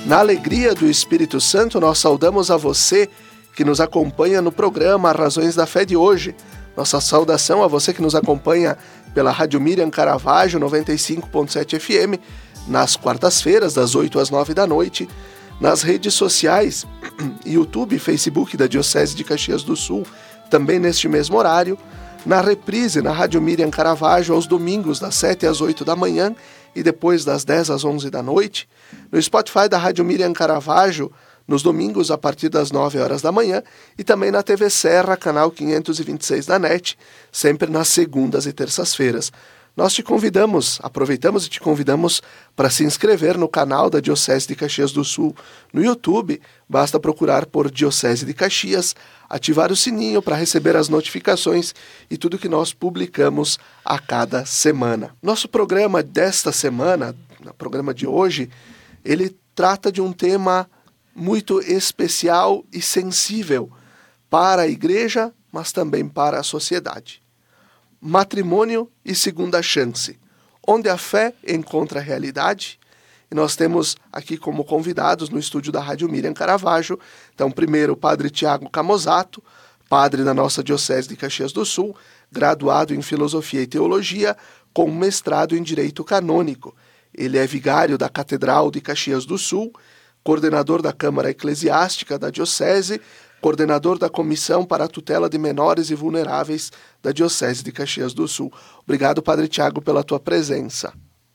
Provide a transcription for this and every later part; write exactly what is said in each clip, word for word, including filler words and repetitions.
Na alegria do Espírito Santo, nós saudamos a você que nos acompanha no programa Razões da Fé de hoje. Nossa saudação a você que nos acompanha pela Rádio Miriam Caravaggio noventa e cinco ponto sete F M, nas quartas-feiras, das oito às nove da noite, nas redes sociais, YouTube e Facebook da Diocese de Caxias do Sul, também neste mesmo horário, na reprise na Rádio Miriam Caravaggio aos domingos das sete às oito da manhã e depois das dez às onze da noite, no Spotify da Rádio Miriam Caravaggio, nos domingos a partir das nove horas da manhã e também na T V Serra, canal quinhentos e vinte e seis da N E T, sempre nas segundas e terças-feiras. Nós te convidamos, aproveitamos e te convidamos para se inscrever no canal da Diocese de Caxias do Sul no YouTube. Basta procurar por Diocese de Caxias, ativar o sininho para receber as notificações e tudo que nós publicamos a cada semana. Nosso programa desta semana, o programa de hoje, ele trata de um tema muito especial e sensível para a igreja, mas também para a sociedade. Matrimônio e segunda chance, onde a fé encontra a realidade. E nós temos aqui como convidados no estúdio da Rádio Miriam Caravaggio, então primeiro o padre Tiago Camozato, padre da nossa Diocese de Caxias do Sul, graduado em Filosofia e Teologia, com mestrado em Direito Canônico. Ele é vigário da Catedral de Caxias do Sul, coordenador da Câmara Eclesiástica da Diocese, coordenador da Comissão para a Tutela de Menores e Vulneráveis da Diocese de Caxias do Sul. Obrigado, Padre Tiago, pela tua presença.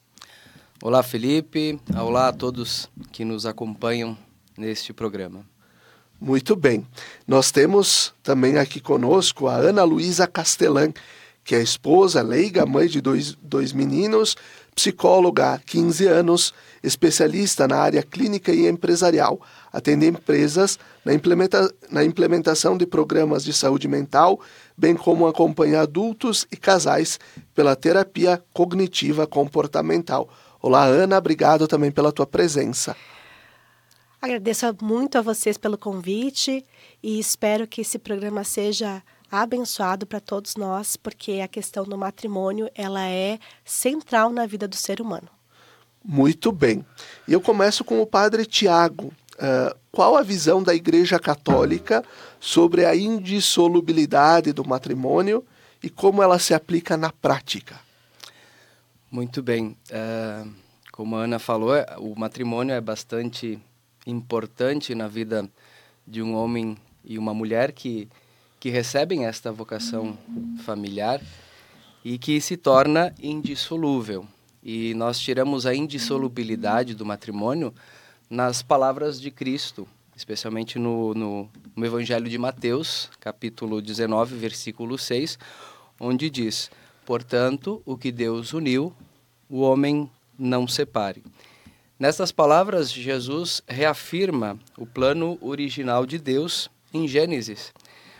Olá, Felipe. Olá a todos que nos acompanham neste programa. Muito bem. Nós temos também aqui conosco a Ana Luísa Castelã, que é esposa, leiga, mãe de dois, dois meninos, psicóloga há quinze anos, especialista na área clínica e empresarial, atende empresas na, implementa, na implementação de programas de saúde mental, bem como acompanha adultos e casais pela terapia cognitiva comportamental. Olá, Ana, obrigado também pela tua presença. Agradeço muito a vocês pelo convite e espero que esse programa seja abençoado para todos nós, porque a questão do matrimônio ela é central na vida do ser humano. Muito bem. E eu começo com o padre Tiago. Uh, qual a visão da Igreja Católica sobre a indissolubilidade do matrimônio e como ela se aplica na prática? Muito bem. Uh, como a Ana falou, o matrimônio é bastante importante na vida de um homem e uma mulher que, que recebem esta vocação familiar e que se torna indissolúvel. E nós tiramos a indissolubilidade do matrimônio nas palavras de Cristo, especialmente no, no, no Evangelho de Mateus, capítulo dezenove, versículo seis, onde diz: portanto, o que Deus uniu, o homem não separe. Nessas palavras, Jesus reafirma o plano original de Deus em Gênesis,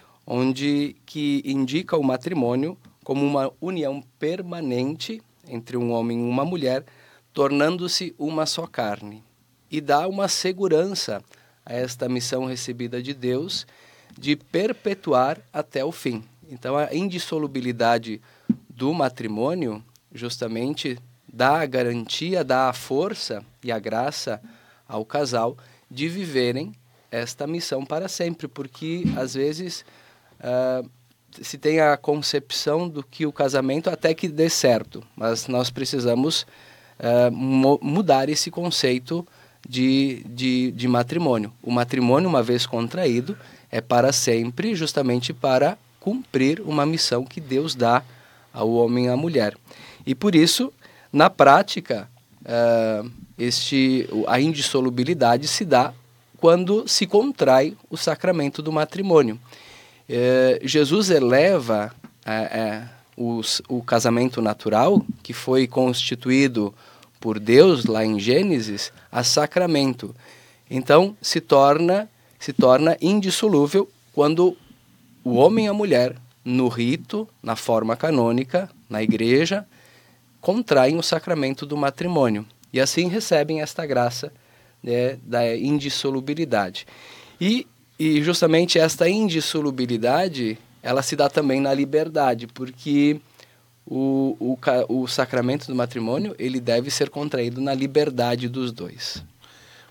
onde que indica o matrimônio como uma união permanente entre um homem e uma mulher, tornando-se uma só carne. E dá uma segurança a esta missão recebida de Deus de perpetuar até o fim. Então, a indissolubilidade do matrimônio justamente dá a garantia, dá a força e a graça ao casal de viverem esta missão para sempre, porque às vezes uh, se tem a concepção do que o casamento até que dê certo, mas nós precisamos uh, mo- mudar esse conceito de, de, de matrimônio. O matrimônio, uma vez contraído, é para sempre, justamente para cumprir uma missão que Deus dá ao homem e à mulher. E por isso, na prática, uh, este, a indissolubilidade se dá quando se contrai o sacramento do matrimônio. Uh, Jesus eleva uh, uh, os, o casamento natural, que foi constituído por Deus, lá em Gênesis, a sacramento. Então, se torna, se torna indissolúvel quando o homem e a mulher, no rito, na forma canônica, na igreja, contraem o sacramento do matrimônio. E assim recebem esta graça, né, da indissolubilidade. E, e justamente esta indissolubilidade, ela se dá também na liberdade, porque o, o, o sacramento do matrimônio ele deve ser contraído na liberdade dos dois.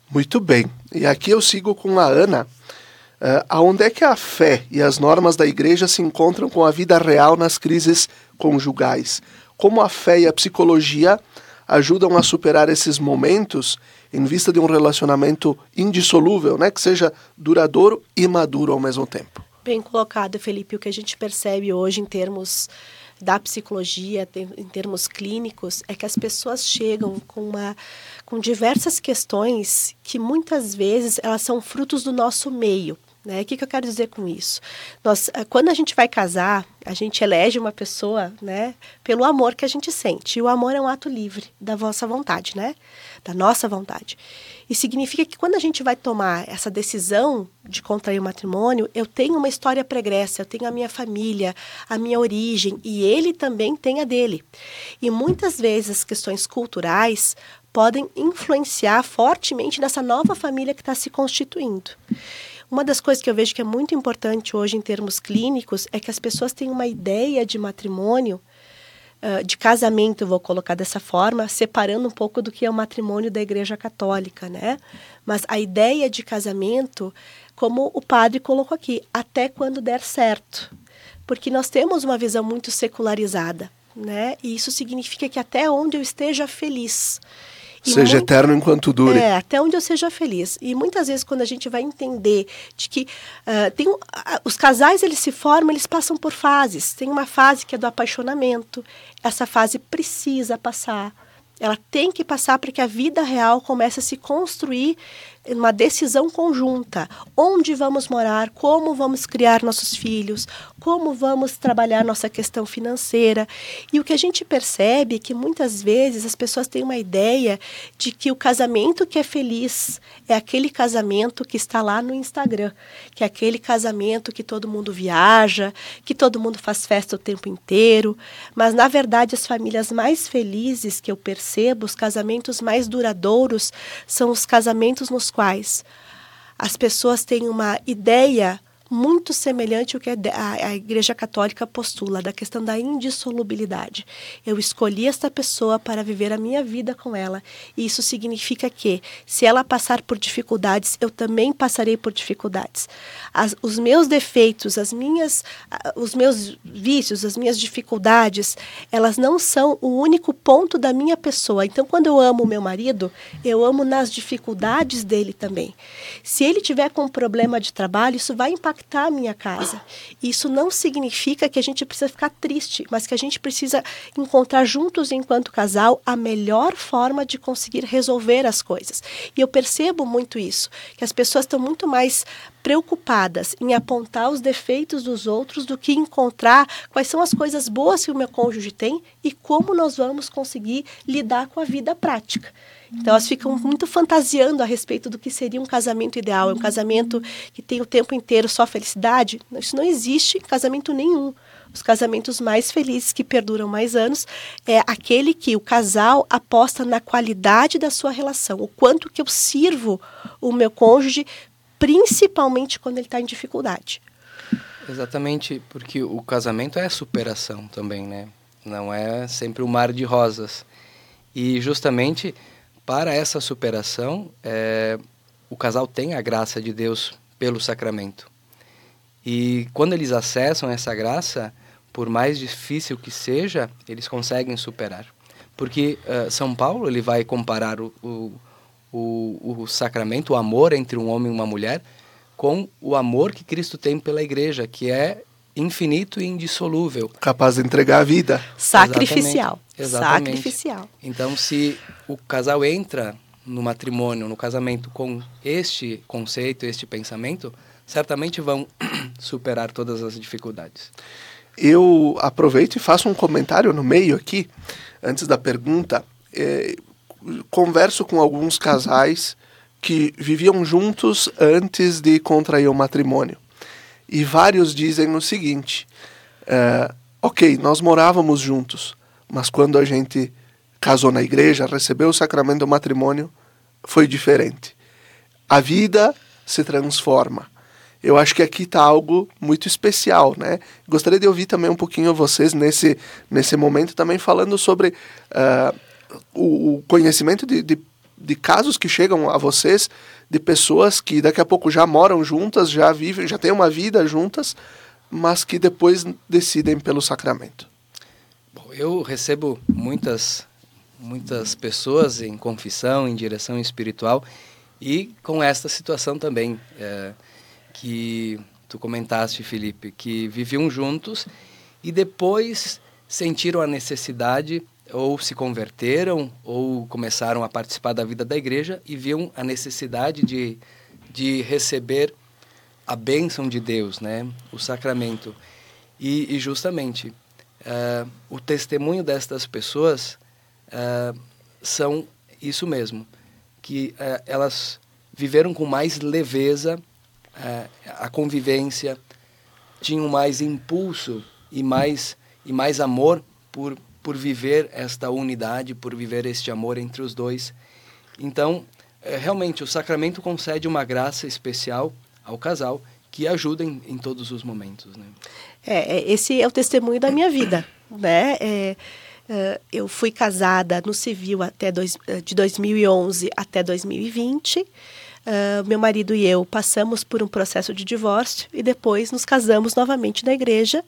Muito bem. E aqui eu sigo com a Ana. Uh, aonde é que a fé e as normas da igreja se encontram com a vida real nas crises conjugais? Como a fé e a psicologia ajudam a superar esses momentos em vista de um relacionamento indissolúvel, né, que seja duradouro e maduro ao mesmo tempo? Bem colocado, Felipe. O que a gente percebe hoje em termos da psicologia, em termos clínicos, é que as pessoas chegam com, uma, com diversas questões que muitas vezes elas são frutos do nosso meio. Né? O que, que eu quero dizer com isso? Nós, quando a gente vai casar, a gente elege uma pessoa, né, pelo amor que a gente sente. E o amor é um ato livre da vossa vontade, né? Da nossa vontade. E significa que quando a gente vai tomar essa decisão de contrair o matrimônio, eu tenho uma história pregressa, eu tenho a minha família, a minha origem, e ele também tem a dele. E muitas vezes as questões culturais podem influenciar fortemente nessa nova família que está se constituindo. Uma das coisas que eu vejo que é muito importante hoje em termos clínicos é que as pessoas têm uma ideia de matrimônio, uh, de casamento, vou colocar dessa forma, separando um pouco do que é o matrimônio da Igreja Católica, né? Mas a ideia de casamento, como o padre colocou aqui, até quando der certo. Porque nós temos uma visão muito secularizada, né? E isso significa que até onde eu esteja feliz. E seja muito, eterno enquanto dure. É, até onde eu seja feliz. E muitas vezes quando a gente vai entender de que uh, tem, uh, os casais eles se formam, eles passam por fases. Tem uma fase que é do apaixonamento. Essa fase precisa passar. Ela tem que passar para que a vida real comece a se construir uma decisão conjunta. Onde vamos morar, como vamos criar nossos filhos, como vamos trabalhar nossa questão financeira. E o que a gente percebe é que muitas vezes as pessoas têm uma ideia de que o casamento que é feliz é aquele casamento que está lá no Instagram, que é aquele casamento que todo mundo viaja, que todo mundo faz festa o tempo inteiro. Mas, na verdade, as famílias mais felizes que eu percebo, os casamentos mais duradouros, são os casamentos nos quais as pessoas têm uma ideia muito semelhante ao que a Igreja Católica postula, da questão da indissolubilidade. Eu escolhi esta pessoa para viver a minha vida com ela, e isso significa que, se ela passar por dificuldades, eu também passarei por dificuldades. As, os meus defeitos, as minhas, os meus vícios, as minhas dificuldades, elas não são o único ponto da minha pessoa. Então, quando eu amo o meu marido, eu amo nas dificuldades dele também. Se ele tiver com um problema de trabalho, isso vai impactar a minha casa. Isso não significa que a gente precisa ficar triste, mas que a gente precisa encontrar juntos, enquanto casal, a melhor forma de conseguir resolver as coisas. E eu percebo muito isso, que as pessoas estão muito mais preocupadas em apontar os defeitos dos outros do que encontrar quais são as coisas boas que o meu cônjuge tem e como nós vamos conseguir lidar com a vida prática. Então, elas ficam muito fantasiando a respeito do que seria um casamento ideal. É um casamento que tem o tempo inteiro só felicidade? Isso não existe em casamento nenhum. Os casamentos mais felizes, que perduram mais anos, é aquele que o casal aposta na qualidade da sua relação. O quanto que eu sirvo o meu cônjuge, principalmente quando ele está em dificuldade. Exatamente, porque o casamento é a superação também, né? Não é sempre um mar de rosas. E justamente para essa superação, é, o casal tem a graça de Deus pelo sacramento. E quando eles acessam essa graça, por mais difícil que seja, eles conseguem superar. Porque uh, São Paulo ele vai comparar o, o, o, o sacramento, o amor entre um homem e uma mulher, com o amor que Cristo tem pela igreja, que é infinito e indissolúvel. Capaz de entregar a vida. Sacrificial. Exatamente. Exatamente. Sacrificial. Então, se o casal entra no matrimônio, no casamento, com este conceito, este pensamento, certamente vão superar todas as dificuldades. Eu aproveito e faço um comentário no meio aqui, antes da pergunta. É, converso com alguns casais que viviam juntos antes de contrair o matrimônio. E vários dizem o seguinte, é, ok, nós morávamos juntos, mas quando a gente casou na igreja, recebeu o sacramento do matrimônio, foi diferente. A vida se transforma. Eu acho que aqui está algo muito especial, né? Gostaria de ouvir também um pouquinho vocês nesse, nesse momento também falando sobre uh, o, o conhecimento de, de de casos que chegam a vocês de pessoas que daqui a pouco já moram juntas, já vivem, já têm uma vida juntas, mas que depois decidem pelo sacramento? Bom, eu recebo muitas, muitas pessoas em confissão, em direção espiritual, e com esta situação também, é, que tu comentaste, Felipe, que viviam juntos e depois sentiram a necessidade, ou se converteram, ou começaram a participar da vida da igreja e viam a necessidade de, de receber a bênção de Deus, né? O sacramento. E, e justamente, uh, o testemunho destas pessoas uh, são isso mesmo, que uh, elas viveram com mais leveza uh, a convivência, tinham mais impulso e mais, e mais amor por, por viver esta unidade, por viver este amor entre os dois. Então, uh, realmente, o sacramento concede uma graça especial ao casal que ajuda em, em todos os momentos, né? É, esse é o testemunho da minha vida, né? É, é, eu fui casada no civil até dois, de dois mil e onze até dois mil e vinte. Uh, meu marido e eu passamos por um processo de divórcio e depois nos casamos novamente na igreja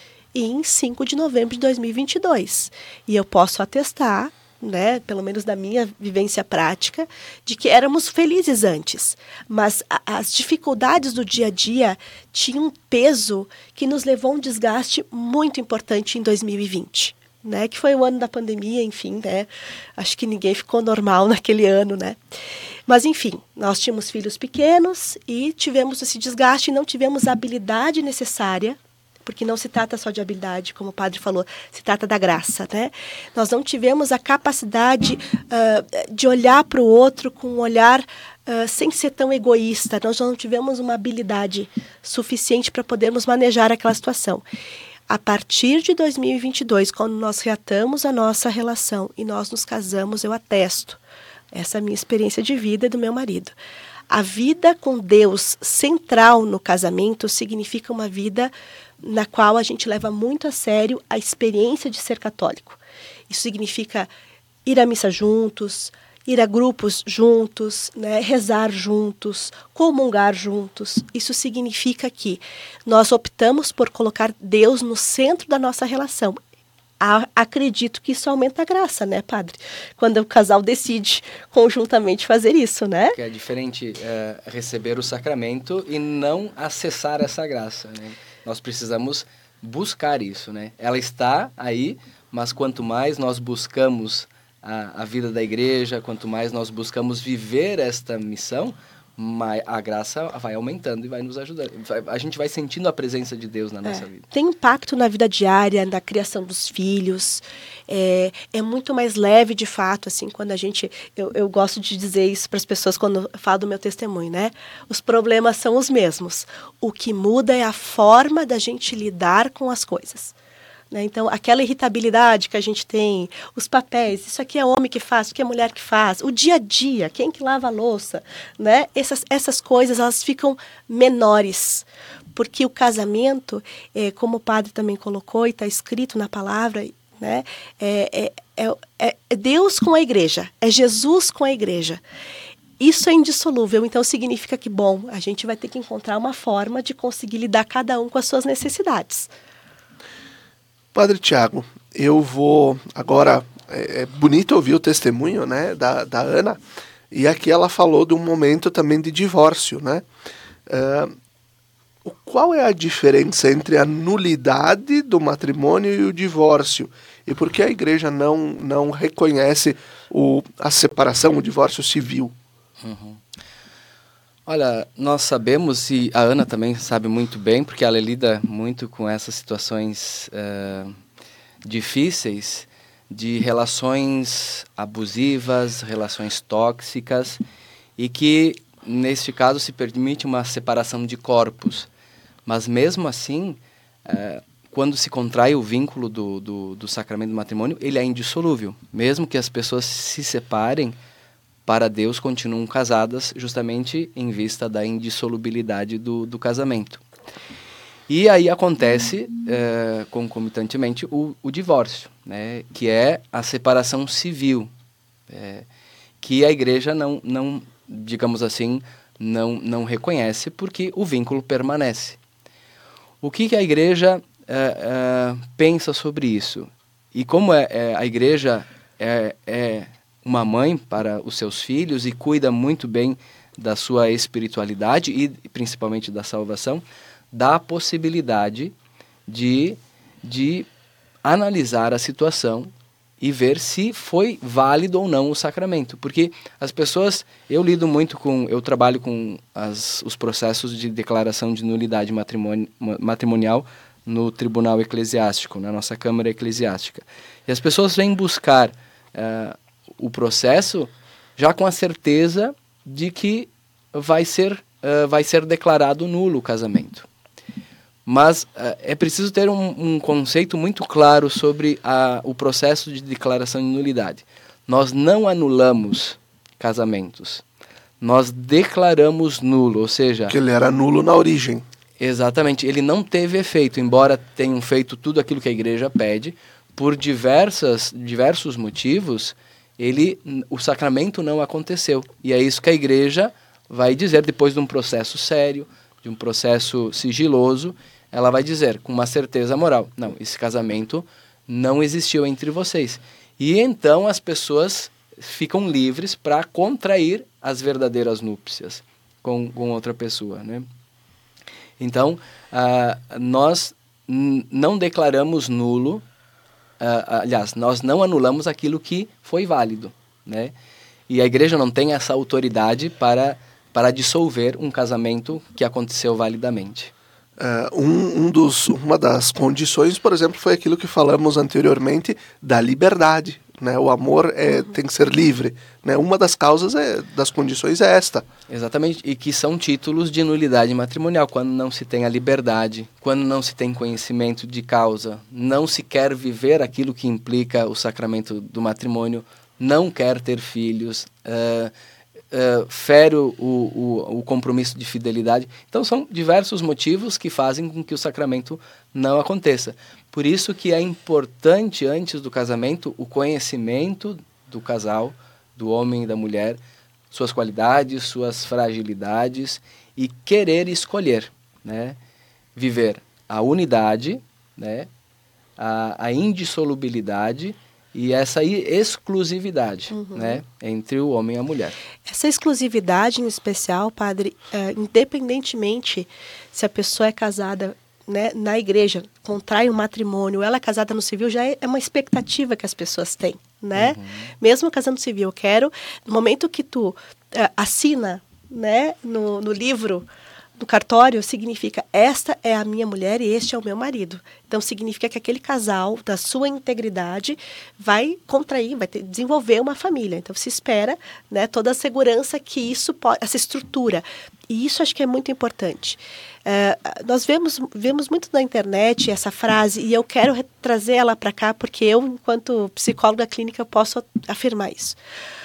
em cinco de novembro de dois mil e vinte e dois. E eu posso atestar, né, pelo menos da minha vivência prática, de que éramos felizes antes, mas a, as dificuldades do dia a dia tinham um peso que nos levou a um desgaste muito importante em dois mil e vinte, né, que foi o ano da pandemia, enfim, né, acho que ninguém ficou normal naquele ano, né, mas enfim, nós tínhamos filhos pequenos e tivemos esse desgaste e não tivemos a habilidade necessária, porque não se trata só de habilidade, como o padre falou, se trata da graça, né? Nós não tivemos a capacidade uh, de olhar para o outro com um olhar uh, sem ser tão egoísta. Nós não tivemos uma habilidade suficiente para podermos manejar aquela situação. A partir de dois mil e vinte e dois, quando nós reatamos a nossa relação e nós nos casamos, eu atesto. Essa é a minha experiência de vida e do meu marido. A vida com Deus central no casamento significa uma vida na qual a gente leva muito a sério a experiência de ser católico. Isso significa ir à missa juntos, ir a grupos juntos, né, rezar juntos, comungar juntos. Isso significa que nós optamos por colocar Deus no centro da nossa relação. A, acredito que isso aumenta a graça, né, padre? Quando o casal decide conjuntamente fazer isso, né? Que é diferente é, receber o sacramento e não acessar essa graça, né? Nós precisamos buscar isso, né? Ela está aí, mas quanto mais nós buscamos a, a vida da igreja, quanto mais nós buscamos viver esta missão, mais a graça vai aumentando e vai nos ajudando. A gente vai sentindo a presença de Deus na nossa é, vida. Tem impacto na vida diária, na criação dos filhos. É, é muito mais leve, de fato, assim, quando a gente... Eu, eu gosto de dizer isso para as pessoas quando eu falo do meu testemunho, né? Os problemas são os mesmos. O que muda é a forma da gente lidar com as coisas. Né? Então, aquela irritabilidade que a gente tem, os papéis, isso aqui é homem que faz, isso aqui é mulher que faz, o dia a dia, quem que lava a louça, né? Essas, essas coisas, elas ficam menores, porque o casamento, é, como o padre também colocou e está escrito na palavra, né? é, é, é, é Deus com a igreja, é Jesus com a igreja. Isso é indissolúvel, então significa que, bom, a gente vai ter que encontrar uma forma de conseguir lidar cada um com as suas necessidades. Padre Tiago, eu vou agora, é, é bonito ouvir o testemunho, né, da, da Ana, e aqui ela falou de um momento também de divórcio, né? Uh, qual é a diferença entre a nulidade do matrimônio e o divórcio? E por que a igreja não, não reconhece o, a separação, o divórcio civil? Uhum. Olha, nós sabemos, e a Ana também sabe muito bem, porque ela lida muito com essas situações uh, difíceis, de relações abusivas, relações tóxicas, e que, neste caso, se permite uma separação de corpos. Mas, mesmo assim, uh, quando se contrai o vínculo do, do, do sacramento do matrimônio, ele é indissolúvel. Mesmo que as pessoas se separem, para Deus continuam casadas justamente em vista da indissolubilidade do, do casamento. E aí acontece, é, concomitantemente, o, o divórcio, né, que é a separação civil, é, que a igreja não, não digamos assim, não, não reconhece, porque o vínculo permanece. O que, que a igreja uh, uh, pensa sobre isso? E como é, é, a igreja é, é uma mãe para os seus filhos e cuida muito bem da sua espiritualidade e principalmente da salvação, dá a possibilidade de, de analisar a situação e ver se foi válido ou não o sacramento. Porque as pessoas, eu lido muito com, eu trabalho com as, os processos de declaração de nulidade matrimoni, matrimonial no tribunal eclesiástico, na nossa Câmara Eclesiástica. E as pessoas vêm buscar uh, o processo já com a certeza de que vai ser, uh, vai ser declarado nulo o casamento. Mas uh, é preciso ter um, um conceito muito claro sobre a, o processo de declaração de nulidade. Nós não anulamos casamentos. Nós declaramos nulo, ou seja... Que ele era nulo na origem. Exatamente. Ele não teve efeito, embora tenham feito tudo aquilo que a igreja pede, por diversas, diversos motivos, ele, o sacramento não aconteceu. E é isso que a igreja vai dizer, depois de um processo sério, de um processo sigiloso, ela vai dizer, com uma certeza moral, não, esse casamento não existiu entre vocês. E então as pessoas ficam livres para contrair as verdadeiras núpcias com, com outra pessoa, né? Então, uh, nós n- não declaramos nulo, uh, aliás, nós não anulamos aquilo que foi válido, né? E a igreja não tem essa autoridade para, para dissolver um casamento que aconteceu validamente. Uh, um, um dos, uma das condições, por exemplo, foi aquilo que falamos anteriormente da liberdade, né? O amor é, uhum. tem que ser livre, né? Uma das causas, é, das condições é esta. Exatamente, e que são títulos de nulidade matrimonial, quando não se tem a liberdade, quando não se tem conhecimento de causa, não se quer viver aquilo que implica o sacramento do matrimônio, não quer ter filhos, uh, Uh, fere o, o, o compromisso de fidelidade. Então são diversos motivos que fazem com que o sacramento não aconteça. Por isso que é importante, antes do casamento, o conhecimento do casal, do homem e da mulher, suas qualidades, suas fragilidades, e querer escolher, né? Viver a unidade, né? a, a indissolubilidade e essa exclusividade, uhum. né, entre o homem e a mulher. Essa exclusividade em especial, padre, é, independentemente se a pessoa é casada, né, na igreja, contrai um matrimônio, ela é casada no civil, já é uma expectativa que as pessoas têm, né? Uhum. Mesmo casando civil, eu quero, no momento que tu é, assina, né, no, no livro, no cartório, significa esta é a minha mulher e este é o meu marido. Então significa que aquele casal, da sua integridade, vai contrair, vai ter, desenvolver uma família. Então se espera, né, toda a segurança que isso pode, essa estrutura. E isso acho que é muito importante. Uh, nós vemos, vemos muito na internet essa frase, e eu quero trazer ela para cá, porque eu, enquanto psicóloga clínica, posso afirmar isso.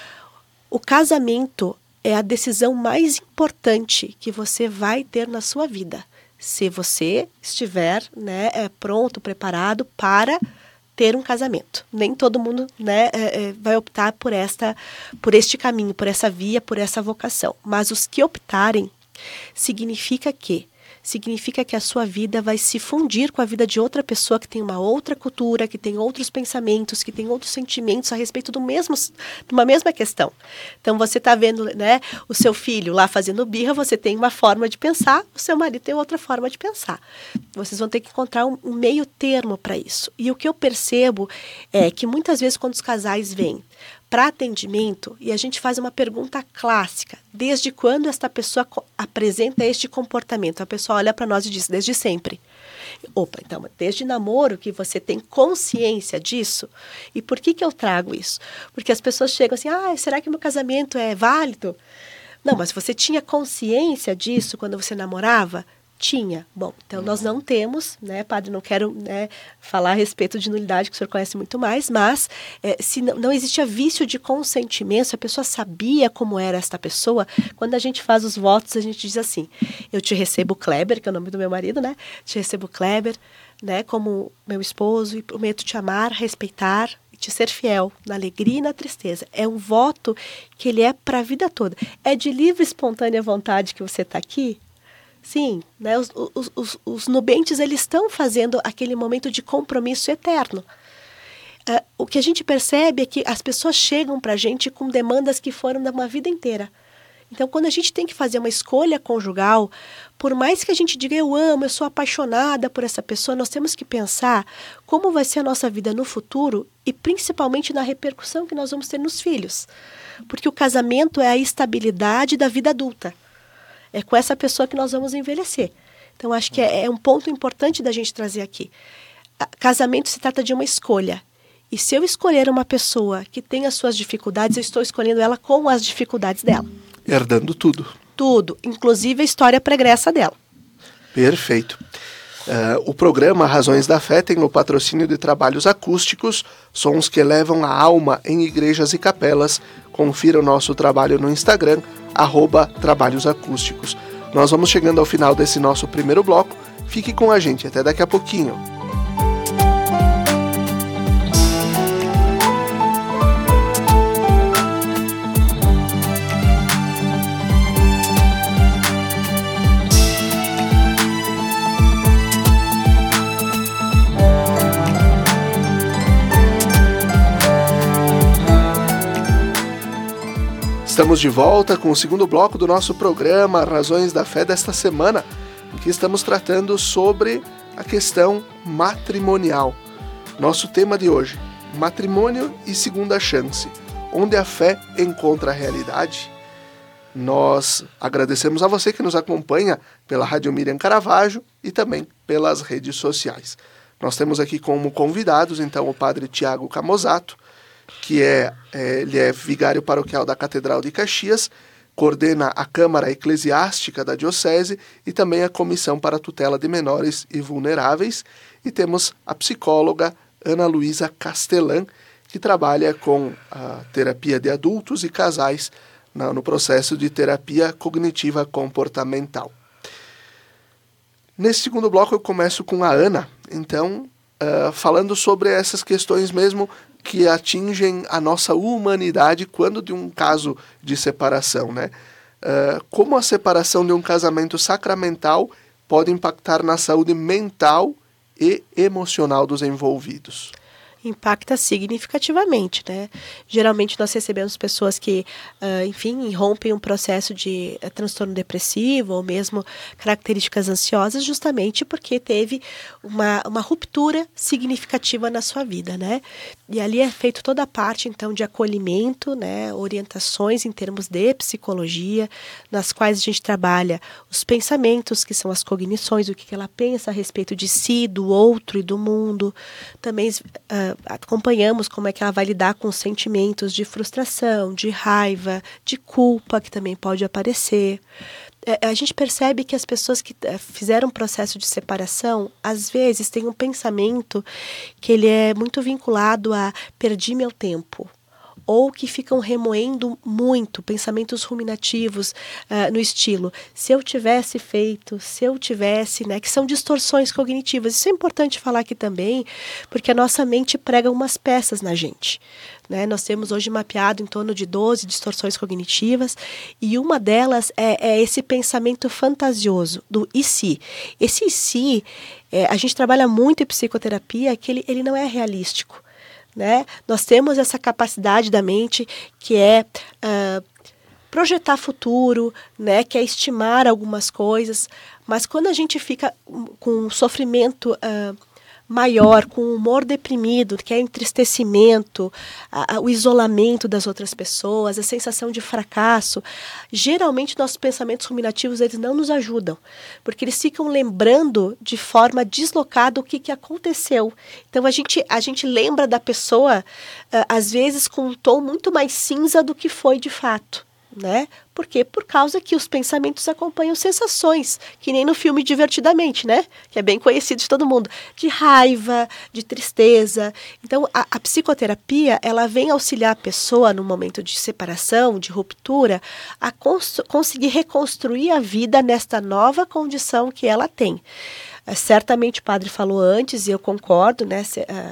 O casamento é a decisão mais importante que você vai ter na sua vida. Se você estiver, né, é, pronto, preparado para ter um casamento. Nem todo mundo, né, é, é, vai optar por, esta, por este caminho, por essa via, por essa vocação. Mas os que optarem, significa que significa que a sua vida vai se fundir com a vida de outra pessoa que tem uma outra cultura, que tem outros pensamentos, que tem outros sentimentos a respeito do mesmo, de uma mesma questão. Então você está vendo, né, o seu filho lá fazendo birra, você tem uma forma de pensar, o seu marido tem outra forma de pensar. Vocês vão ter que encontrar um, um meio termo para isso. E o que eu percebo é que muitas vezes quando os casais vêm para atendimento, e a gente faz uma pergunta clássica, desde quando esta pessoa apresenta este comportamento? A pessoa olha para nós e diz, desde sempre. Opa, então, desde namoro que você tem consciência disso? E por que que eu trago isso? Porque as pessoas chegam assim, ah, será que meu casamento é válido? Não, mas você tinha consciência disso quando você namorava? Tinha. Bom, então nós não temos, né, padre, não quero, né, falar a respeito de nulidade, que o senhor conhece muito mais, mas é, se não, não existia vício de consentimento, se a pessoa sabia como era esta pessoa, quando a gente faz os votos, a gente diz assim, eu te recebo Kleber, que é o nome do meu marido, né, te recebo Kleber, né, como meu esposo, e prometo te amar, respeitar, te ser fiel na alegria e na tristeza. É um voto que ele é para a vida toda. É de livre e espontânea vontade que você está aqui? Sim, né? Os, os, os, os nubentes, eles estão fazendo aquele momento de compromisso eterno. Uh, o que a gente percebe é que as pessoas chegam para a gente com demandas que foram de uma vida inteira. Então, quando a gente tem que fazer uma escolha conjugal, por mais que a gente diga, eu amo, eu sou apaixonada por essa pessoa, nós temos que pensar como vai ser a nossa vida no futuro e principalmente na repercussão que nós vamos ter nos filhos. Porque o casamento é a estabilidade da vida adulta. É com essa pessoa que nós vamos envelhecer. Então, acho que é, é um ponto importante da gente trazer aqui. A, casamento se trata de uma escolha. E se eu escolher uma pessoa que tem as suas dificuldades, eu estou escolhendo ela com as dificuldades dela. Herdando tudo. Tudo, inclusive a história pregressa dela. Perfeito. Uh, o programa Razões da Fé tem o patrocínio de trabalhos acústicos, sons que elevam a alma em igrejas e capelas. Confira o nosso trabalho no Instagram, arroba Trabalhos Acústicos. Nós vamos chegando ao final desse nosso primeiro bloco. Fique com a gente, até daqui a pouquinho. Estamos de volta com o segundo bloco do nosso programa Razões da Fé desta semana, em que estamos tratando sobre a questão matrimonial. Nosso tema de hoje, matrimônio e segunda chance, onde a fé encontra a realidade. Nós agradecemos a você que nos acompanha pela Rádio Miriam Caravaggio e também pelas redes sociais. Nós temos aqui como convidados, então, o padre Tiago Camozzato, que é, é, ele é vigário paroquial da Catedral de Caxias, coordena a Câmara Eclesiástica da Diocese e também a Comissão para a Tutela de Menores e Vulneráveis. E temos a psicóloga Ana Luísa Castellan, que trabalha com a terapia de adultos e casais na, no processo de terapia cognitiva comportamental. Nesse segundo bloco eu começo com a Ana, então, uh, falando sobre essas questões mesmo que atingem a nossa humanidade quando de um caso de separação, né? Uh, como a separação de um casamento sacramental pode impactar na saúde mental e emocional dos envolvidos? Impacta significativamente, né? Geralmente nós recebemos pessoas que, uh, enfim, rompem um processo de uh, transtorno depressivo ou mesmo características ansiosas justamente porque teve uma, uma ruptura significativa na sua vida, né? E ali é feito toda a parte, então, de acolhimento, né? Orientações em termos de psicologia, nas quais a gente trabalha os pensamentos, que são as cognições, o que ela pensa a respeito de si, do outro e do mundo. Também uh, acompanhamos como é que ela vai lidar com os sentimentos de frustração, de raiva, de culpa, que também pode aparecer. É, a gente percebe que as pessoas que é, fizeram um processo de separação, às vezes têm um pensamento que ele é muito vinculado a perdi meu tempo, ou que ficam remoendo muito, pensamentos ruminativos uh, no estilo, se eu tivesse feito, se eu tivesse, né, que são distorções cognitivas. Isso é importante falar aqui também, porque a nossa mente prega umas peças na gente. Né? Nós temos hoje mapeado em torno de doze distorções cognitivas, e uma delas é, é esse pensamento fantasioso, do e se. Esse e se, é, a gente trabalha muito em psicoterapia, que ele, ele não é realístico. Né? Nós temos essa capacidade da mente que é uh, projetar futuro, né? Que é estimar algumas coisas, mas quando a gente fica com um sofrimento uh, maior, com um humor deprimido, que é entristecimento, a, a, o isolamento das outras pessoas, a sensação de fracasso, geralmente nossos pensamentos ruminativos eles não nos ajudam, porque eles ficam lembrando de forma deslocada o que, que aconteceu. Então a gente, a gente lembra da pessoa, uh, às vezes com um tom muito mais cinza do que foi de fato. Né? Por quê? Por causa que os pensamentos acompanham sensações, que nem no filme Divertidamente, né? Que é bem conhecido de todo mundo, de raiva, de tristeza. Então, a, a psicoterapia, ela vem auxiliar a pessoa no momento de separação, de ruptura, a cons- conseguir reconstruir a vida nesta nova condição que ela tem. Uh, certamente o padre falou antes, e eu concordo, né? Se, uh,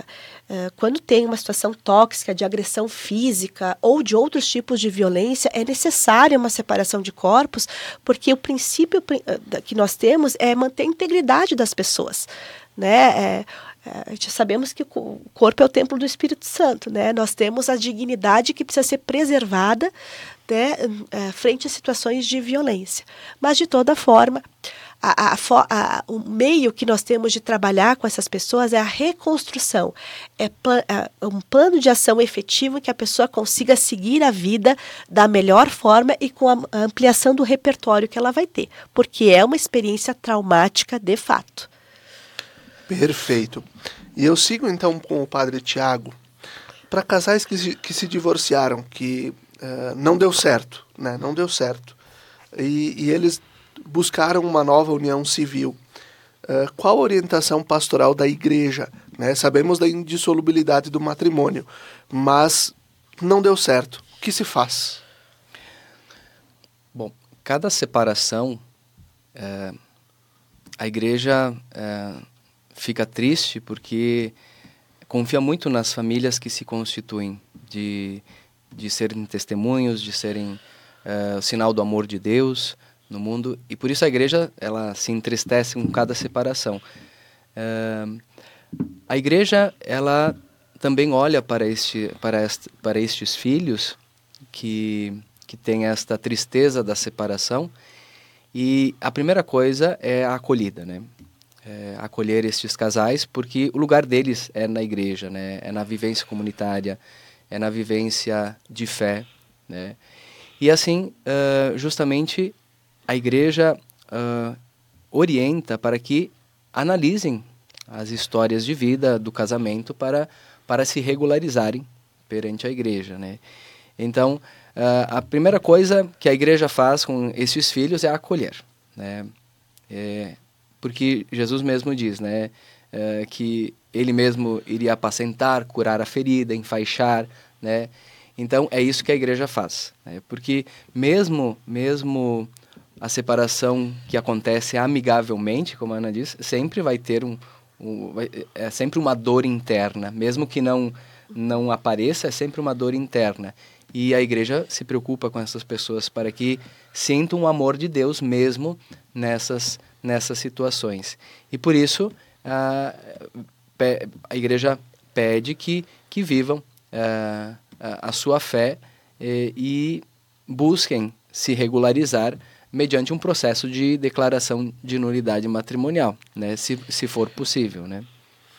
Uh, quando tem uma situação tóxica de agressão física ou de outros tipos de violência, é necessária uma separação de corpos, porque o princípio que nós temos é manter a integridade das pessoas, né? É, a gente sabemos que o corpo é o templo do Espírito Santo, né? Nós temos a dignidade que precisa ser preservada, né, frente a situações de violência. Mas, de toda forma, a, a, a, o meio que nós temos de trabalhar com essas pessoas é a reconstrução. É, plan, é um plano de ação efetivo que a pessoa consiga seguir a vida da melhor forma e com a, a ampliação do repertório que ela vai ter. Porque é uma experiência traumática de fato. Perfeito. E eu sigo então com o Padre Tiago. Para casais que se, que se divorciaram, que uh, não deu certo, né? Não deu certo. E, e eles buscaram uma nova união civil. Uh, qual a orientação pastoral da igreja? Né? Sabemos da indissolubilidade do matrimônio, mas não deu certo. O que se faz? Bom, cada separação, é, a igreja é, fica triste porque confia muito nas famílias que se constituem, de, de serem testemunhos, de serem é, sinal do amor de Deus no mundo, e por isso a igreja ela se entristece com cada separação. É, a igreja ela também olha para, este, para, este, para estes filhos que, que têm esta tristeza da separação, e a primeira coisa é a acolhida, né? É, acolher estes casais, porque o lugar deles é na igreja, né? É na vivência comunitária, é na vivência de fé, né? E assim, uh, justamente, a igreja uh, orienta para que analisem as histórias de vida do casamento para, para se regularizarem perante a igreja, né? Então, uh, a primeira coisa que a igreja faz com esses filhos é acolher, né? É, porque Jesus mesmo diz, né, é, que ele mesmo iria apacentar, curar a ferida, enfaixar, né? Então é isso que a igreja faz, né? Porque mesmo mesmo a separação que acontece amigavelmente, como a Ana diz, sempre vai ter um, um vai, é sempre uma dor interna, mesmo que não não apareça, é sempre uma dor interna. E a igreja se preocupa com essas pessoas para que sintam o amor de Deus mesmo nessas nessas situações. E por isso a, a igreja pede que, que vivam a, a, a sua fé e, e busquem se regularizar mediante um processo de declaração de nulidade matrimonial, né? se, se for possível, né?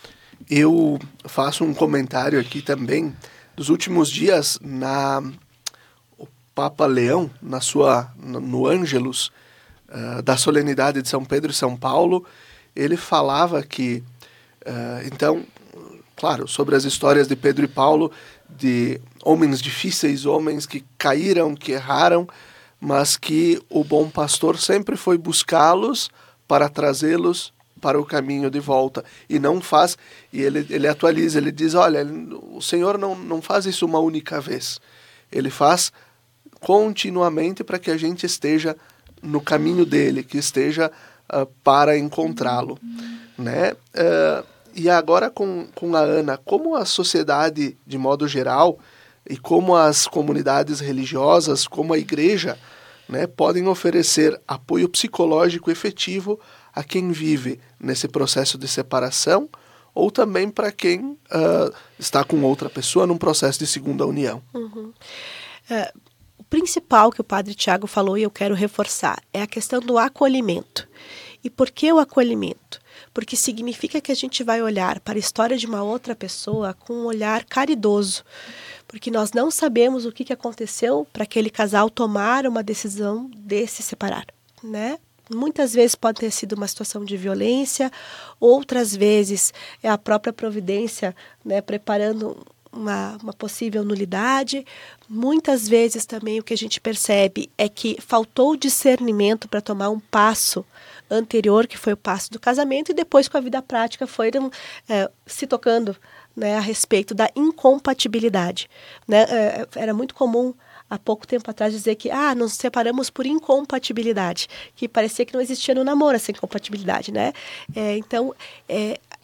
Eu faço um comentário aqui também dos últimos dias. Na o Papa Leão, na sua, no, no Ângelus, Uh, da solenidade de São Pedro e São Paulo, ele falava que, uh, então, claro, sobre as histórias de Pedro e Paulo, de homens difíceis, homens que caíram, que erraram, mas que o bom pastor sempre foi buscá-los para trazê-los para o caminho de volta, e não faz, e ele, ele atualiza, ele diz, olha, o Senhor não, não faz isso uma única vez, ele faz continuamente para que a gente esteja no caminho dele, que esteja uh, para encontrá-lo, né? Uh, e agora com, com a Ana, como a sociedade de modo geral e como as comunidades religiosas, como a igreja, né, podem oferecer apoio psicológico efetivo a quem vive nesse processo de separação, ou também para quem uh, está com outra pessoa num processo de segunda união. Uhum. É... O principal que o Padre Tiago falou, e eu quero reforçar, é a questão do acolhimento. E por que o acolhimento? Porque significa que a gente vai olhar para a história de uma outra pessoa com um olhar caridoso. Porque nós não sabemos o que aconteceu para aquele casal tomar uma decisão de se separar, né? Muitas vezes pode ter sido uma situação de violência, outras vezes é a própria providência, né, preparando Uma, uma possível nulidade. Muitas vezes também o que a gente percebe é que faltou discernimento para tomar um passo anterior, que foi o passo do casamento, e depois com a vida prática foram é, se tocando, né, a respeito da incompatibilidade, né? É, era muito comum há pouco tempo atrás dizer que ah, nos separamos por incompatibilidade, que parecia que não existia no namoro essa incompatibilidade, né? É, então, é,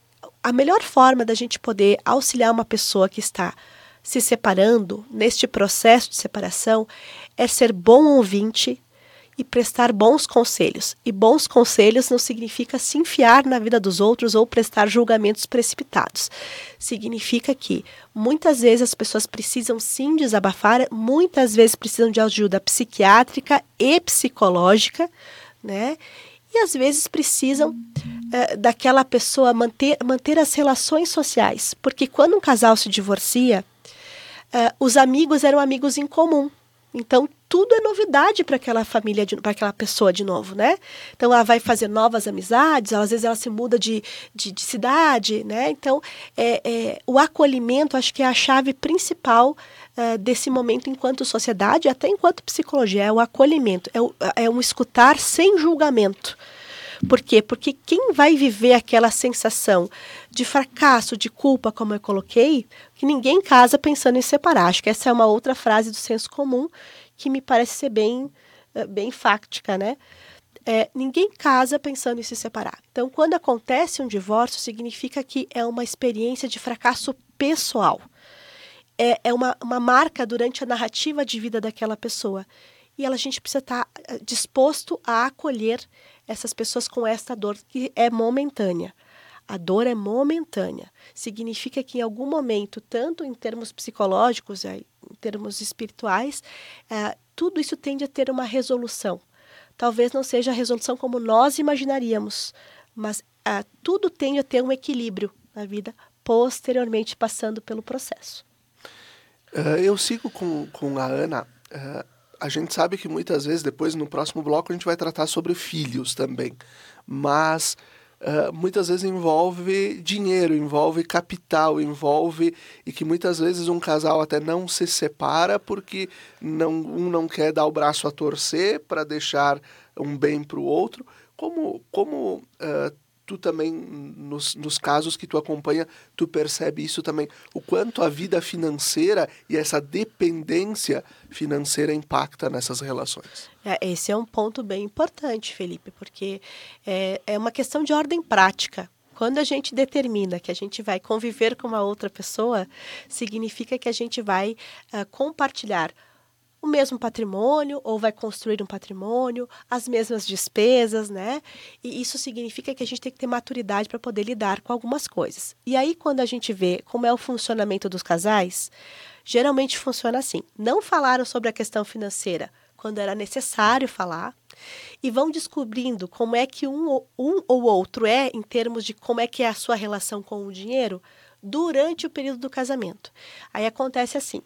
a melhor forma da gente poder auxiliar uma pessoa que está se separando, neste processo de separação, é ser bom ouvinte e prestar bons conselhos. E bons conselhos não significa se enfiar na vida dos outros ou prestar julgamentos precipitados. Significa que muitas vezes as pessoas precisam sim desabafar, muitas vezes precisam de ajuda psiquiátrica e psicológica, né? E às vezes precisam é, daquela pessoa manter, manter as relações sociais. Porque quando um casal se divorcia, é, os amigos eram amigos em comum. Então, tudo é novidade para aquela família, para aquela pessoa de novo, né? Então, ela vai fazer novas amizades, às vezes ela se muda de, de, de cidade, né? Então, é, é, o acolhimento, acho que é a chave principal uh, desse momento enquanto sociedade, até enquanto psicologia, é o acolhimento, é, o, é um escutar sem julgamento. Por quê? Porque quem vai viver aquela sensação de fracasso, de culpa, como eu coloquei, que ninguém casa pensando em separar. Acho que essa é uma outra frase do senso comum que me parece ser bem, bem fáctica, né? É, ninguém casa pensando em se separar. Então, quando acontece um divórcio, significa que é uma experiência de fracasso pessoal. É, é uma, uma marca durante a narrativa de vida daquela pessoa. E ela, a gente precisa estar disposto a acolher essas pessoas com esta dor que é momentânea. A dor é momentânea. Significa que em algum momento, tanto em termos psicológicos, em termos espirituais, é, tudo isso tende a ter uma resolução. Talvez não seja a resolução como nós imaginaríamos, mas é, tudo tende a ter um equilíbrio na vida, posteriormente passando pelo processo. Uh, eu sigo com, com a Ana. Uh... A gente sabe que muitas vezes, depois no próximo bloco, a gente vai tratar sobre filhos também. Mas uh, muitas vezes envolve dinheiro, envolve capital, envolve... E que muitas vezes um casal até não se separa porque não, um não quer dar o braço a torcer para deixar um bem para o outro. Como, como uh, tu também, nos, nos casos que tu acompanha, tu percebe isso também? O quanto a vida financeira e essa dependência financeira impacta nessas relações? É, esse é um ponto bem importante, Felipe, porque é, é uma questão de ordem prática. Quando a gente determina que a gente vai conviver com uma outra pessoa, significa que a gente vai uh, compartilhar o mesmo patrimônio, ou vai construir um patrimônio, as mesmas despesas, né? E isso significa que a gente tem que ter maturidade para poder lidar com algumas coisas. E aí, quando a gente vê como é o funcionamento dos casais, geralmente funciona assim. Não falaram sobre a questão financeira quando era necessário falar, e vão descobrindo como é que um, um ou outro é, em termos de como é que é a sua relação com o dinheiro, durante o período do casamento. Aí acontece assim: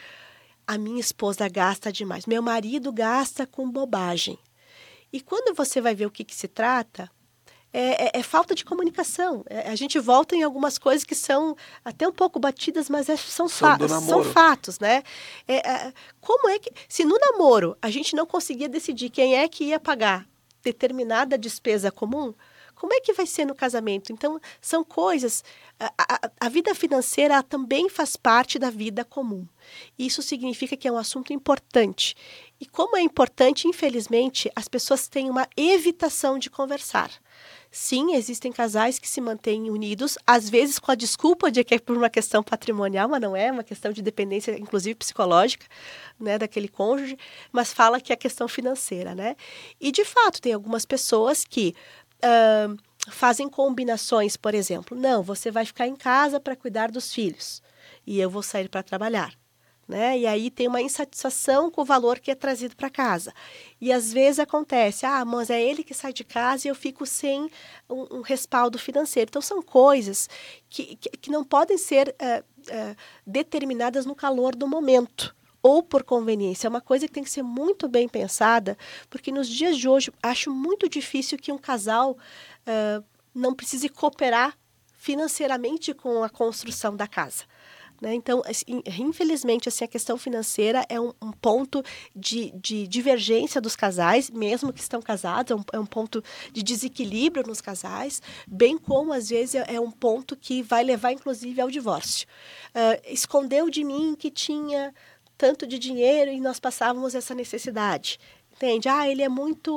a minha esposa gasta demais, meu marido gasta com bobagem. E quando você vai ver o que, que se trata, é, é, é falta de comunicação. É, a gente volta em algumas coisas que são até um pouco batidas, mas é, são, fa- são fatos, né? É, é, como é que, se no namoro a gente não conseguia decidir quem é que ia pagar determinada despesa comum, como é que vai ser no casamento? Então, são coisas... A, a, a vida financeira também faz parte da vida comum. Isso significa que é um assunto importante. E como é importante, infelizmente, as pessoas têm uma evitação de conversar. Sim, existem casais que se mantêm unidos, às vezes com a desculpa de que é por uma questão patrimonial, mas não é, uma questão de dependência, inclusive psicológica, né, daquele cônjuge, mas fala que é questão financeira, né? E, de fato, tem algumas pessoas que... Uh, fazem combinações, por exemplo, não, você vai ficar em casa para cuidar dos filhos e eu vou sair para trabalhar, né? E aí tem uma insatisfação com o valor que é trazido para casa. E às vezes acontece, ah, mas é ele que sai de casa e eu fico sem um, um respaldo financeiro. Então são coisas que, que, que não podem ser uh, uh, determinadas no calor do momento, ou por conveniência. É uma coisa que tem que ser muito bem pensada, porque nos dias de hoje acho muito difícil que um casal uh, não precise cooperar financeiramente com a construção da casa. Né? Então, assim, infelizmente, assim, a questão financeira é um, um ponto de, de divergência dos casais, mesmo que estão casados, é um, é um ponto de desequilíbrio nos casais, bem como, às vezes, é, é um ponto que vai levar, inclusive, ao divórcio. Uh, escondeu de mim que tinha tanto de dinheiro e nós passávamos essa necessidade. Entende? Ah, ele é muito...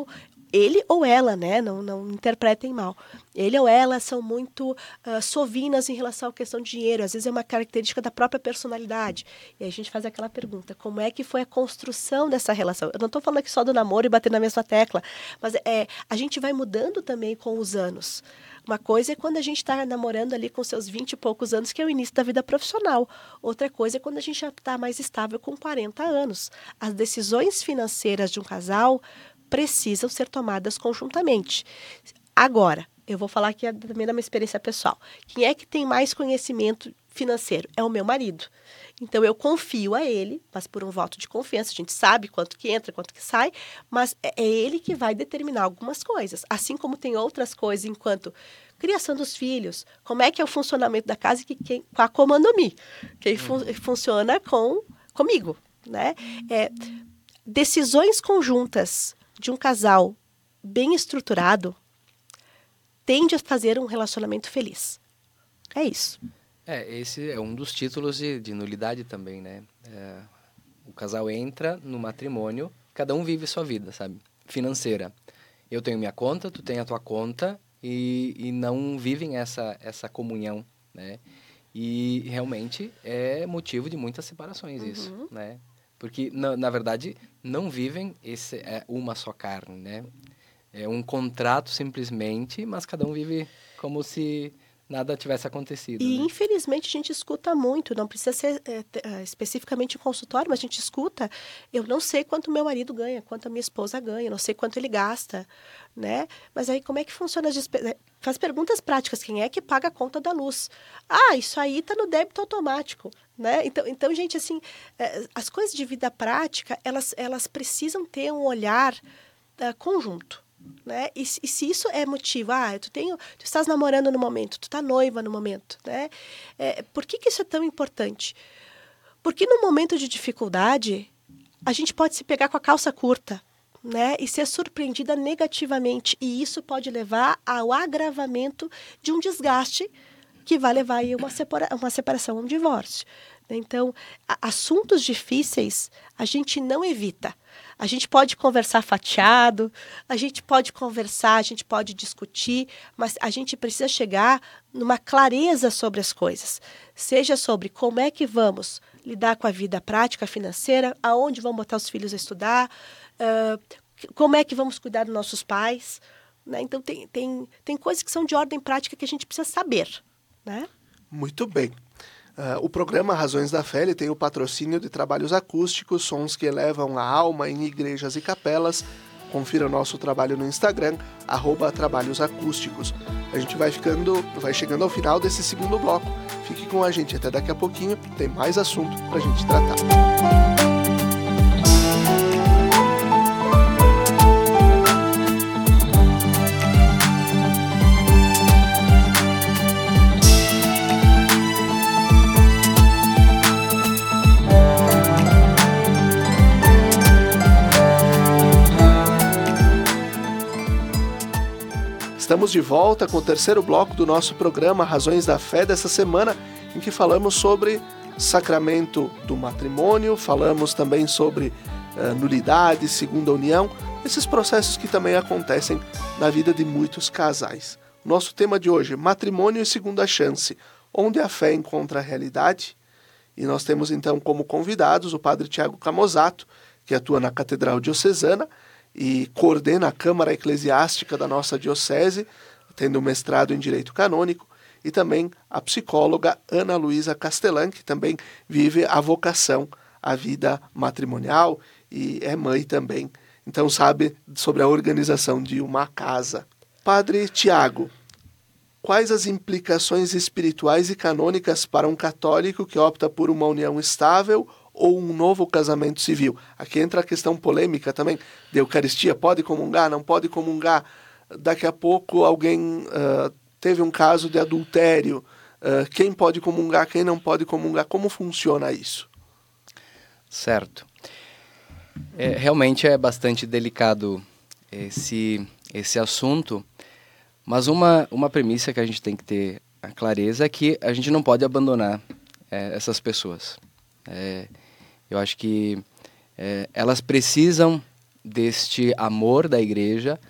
ele ou ela, né? Não, não interpretem mal. Ele ou ela são muito uh, sovinas em relação à questão de dinheiro. Às vezes é uma característica da própria personalidade. E aí a gente faz aquela pergunta, como é que foi a construção dessa relação? Eu não estou falando aqui só do namoro e bater na mesma tecla, mas é, a gente vai mudando também com os anos. Uma coisa é quando a gente está namorando ali com seus vinte e poucos anos, que é o início da vida profissional. Outra coisa é quando a gente já está mais estável com quarenta anos. As decisões financeiras de um casal precisam ser tomadas conjuntamente. Agora, eu vou falar aqui também da minha experiência pessoal. Quem é que tem mais conhecimento financeiro? É o meu marido. Então, eu confio a ele, mas por um voto de confiança. A gente sabe quanto que entra, quanto que sai, mas é ele que vai determinar algumas coisas. Assim como tem outras coisas, enquanto criação dos filhos, como é que é o funcionamento da casa, que quem, com a comando-me, quem fun, funciona com, comigo, né? É, decisões conjuntas de um casal bem estruturado tende a fazer um relacionamento feliz. É isso. É, esse é um dos títulos de, de nulidade também, né? É, o casal entra no matrimônio, cada um vive sua vida, sabe? Financeira. Eu tenho minha conta, tu tem a tua conta e, e não vivem essa, essa comunhão, né? E realmente é motivo de muitas separações uhum. isso, né? Porque, na, na verdade, não vivem esse, é, uma só carne, né? É um contrato simplesmente, mas cada um vive como se nada tivesse acontecido. E, né? infelizmente, a gente escuta muito, não precisa ser é, é, especificamente em consultório, mas a gente escuta, eu não sei quanto meu marido ganha, quanto a minha esposa ganha, não sei quanto ele gasta, né? Mas aí, como é que funciona as despesas? Faz perguntas práticas, quem é que paga a conta da luz? Ah, isso aí está no débito automático, né? Então, então gente, assim, é, as coisas de vida prática, elas, elas precisam ter um olhar é, conjunto. Né? E, e se isso é motivo, ah, tu, tenho, tu estás namorando no momento, tu está noiva no momento, né? É, por que, que isso é tão importante? Porque no momento de dificuldade, a gente pode se pegar com a calça curta, né? E ser surpreendida negativamente, e isso pode levar ao agravamento de um desgaste que vai levar a uma, separa- uma separação, um divórcio. Então, a, assuntos difíceis a gente não evita. A gente pode conversar fatiado, a gente pode conversar, a gente pode discutir, mas a gente precisa chegar numa clareza sobre as coisas. Seja sobre como é que vamos lidar com a vida prática, financeira, aonde vamos botar os filhos a estudar, uh, como é que vamos cuidar dos nossos pais. Né? Então, tem, tem, tem coisas que são de ordem prática que a gente precisa saber. Né? Muito bem. Uh, o programa Razões da Fé ele tem o patrocínio de trabalhos acústicos, sons que elevam a alma em igrejas e capelas. Confira o nosso trabalho no Instagram, arroba Trabalhos Acústicos. A gente vai ficando, vai chegando ao final desse segundo bloco. Fique com a gente até daqui a pouquinho, tem mais assunto pra gente tratar. Estamos de volta com o terceiro bloco do nosso programa Razões da Fé dessa semana, em que falamos sobre sacramento do matrimônio, falamos também sobre uh, nulidade, segunda união, esses processos que também acontecem na vida de muitos casais. Nosso tema de hoje, matrimônio e segunda chance, onde a fé encontra a realidade. E nós temos então como convidados o padre Tiago Camozzato, que atua na Catedral Diocesana, e coordena a Câmara Eclesiástica da nossa diocese, tendo um mestrado em Direito Canônico, e também a psicóloga Ana Luísa Castellan, que também vive a vocação à vida matrimonial e é mãe também, então sabe sobre a organização de uma casa. Padre Tiago, quais as implicações espirituais e canônicas para um católico que opta por uma união estável ou um novo casamento civil? Aqui entra a questão polêmica também de Eucaristia, pode comungar, não pode comungar. Daqui a pouco alguém uh, teve um caso de adultério, uh, quem pode comungar, quem não pode comungar, como funciona isso? Certo. É, realmente é bastante delicado esse, esse assunto, mas uma, uma premissa que a gente tem que ter a clareza é que a gente não pode abandonar é, essas pessoas. É, eu acho que é, elas precisam deste amor da igreja,